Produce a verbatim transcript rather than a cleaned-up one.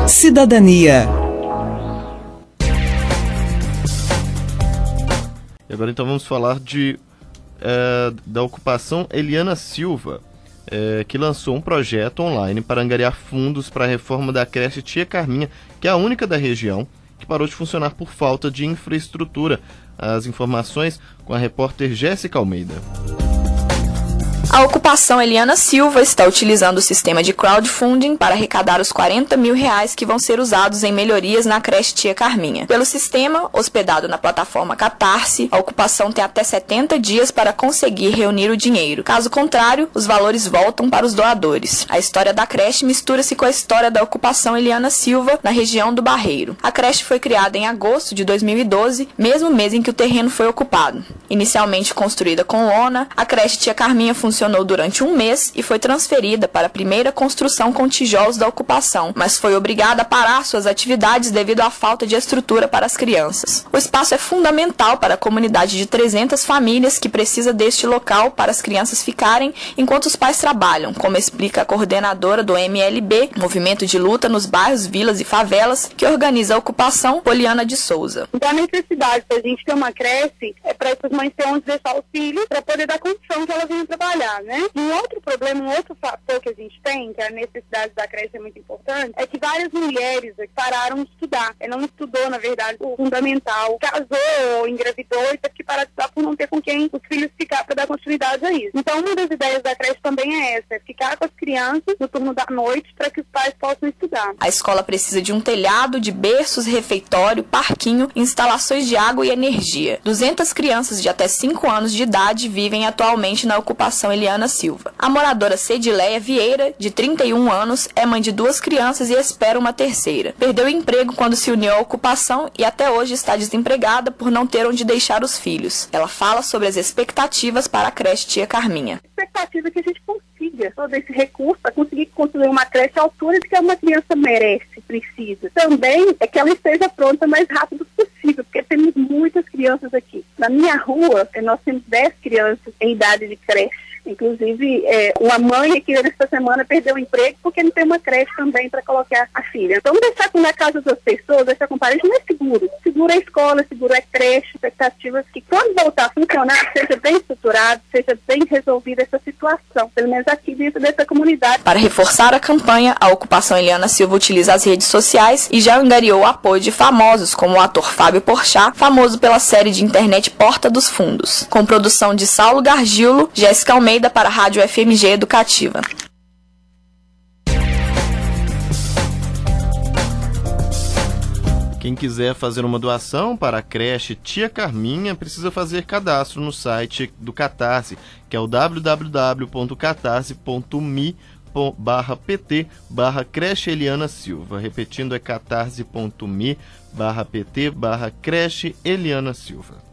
Cidadania. E agora então vamos falar de, é, da ocupação Eliana Silva, é, que lançou um projeto online para angariar fundos para a reforma da creche Tia Carminha, que é a única da região que parou de funcionar por falta de infraestrutura. As informações com a repórter Jéssica Almeida. A ocupação Eliana Silva está utilizando o sistema de crowdfunding para arrecadar os quarenta mil reais que vão ser usados em melhorias na creche Tia Carminha. Pelo sistema, hospedado na plataforma Catarse, a ocupação tem até setenta dias para conseguir reunir o dinheiro. Caso contrário, os valores voltam para os doadores. A história da creche mistura-se com a história da ocupação Eliana Silva na região do Barreiro. A creche foi criada em agosto de dois mil e doze, mesmo mês em que o terreno foi ocupado. Inicialmente construída com lona, a creche Tia Carminha funciona Funcionou durante um mês e foi transferida para a primeira construção com tijolos da ocupação, mas foi obrigada a parar suas atividades devido à falta de estrutura para as crianças. O espaço é fundamental para a comunidade de trezentas famílias que precisa deste local para as crianças ficarem enquanto os pais trabalham, como explica a coordenadora do M L B, Movimento de Luta nos Bairros, Vilas e Favelas, que organiza a ocupação, Poliana de Souza. Então a necessidade da gente ter uma creche é para essas mães terem onde deixar os filhos para poder dar condição que elas venham trabalhar. Né? Um outro problema, um outro fator que a gente tem, que a necessidade da creche é muito importante, é que várias mulheres pararam de estudar. Ela não estudou, na verdade, o fundamental, casou, engravidou e teve que parar de estudar por não ter com quem os filhos ficar para dar continuidade a isso. Então, uma das ideias da creche também é essa, é ficar com as crianças no turno da noite para que os pais possam estudar. A escola precisa de um telhado, de berços, refeitório, parquinho, instalações de água e energia. duzentas crianças de até cinco anos de idade vivem atualmente na ocupação Eliana Silva. A moradora Cedileia Vieira, de trinta e um anos, é mãe de duas crianças e espera uma terceira. Perdeu o emprego quando se uniu à ocupação e até hoje está desempregada por não ter onde deixar os filhos. Ela fala sobre as expectativas para a creche Tia Carminha. A expectativa é que a gente consiga todo esse recurso para conseguir construir uma creche à altura de que uma criança merece, precisa. Também é que ela esteja pronta o mais rápido possível, porque temos muitas crianças aqui. Na minha rua, nós temos dez crianças em idade de creche. Inclusive, é, uma mãe aqui nesta semana perdeu o emprego porque não tem uma creche também para colocar a filha. Então, deixar na casa das pessoas, deixar com parente não é seguro. Seguro é escola, seguro é creche, expectativas que quando voltar a funcionar, seja bem estruturado, seja bem resolvida essa situação, pelo menos aqui dentro dessa comunidade. Para reforçar a campanha, a ocupação Eliana Silva utiliza as redes sociais e já angariou o apoio de famosos, como o ator Fábio Porchat, famoso pela série de internet Porta dos Fundos. Com produção de Saulo Gargilo, Jéssica Almeida para a Rádio F M G Educativa. Quem quiser fazer uma doação para a creche Tia Carminha precisa fazer cadastro no site do Catarse, que é o w w w ponto catarse ponto me barra pt barra creche Eliana Silva. Repetindo, é catarse ponto me barra pt barra creche Eliana Silva.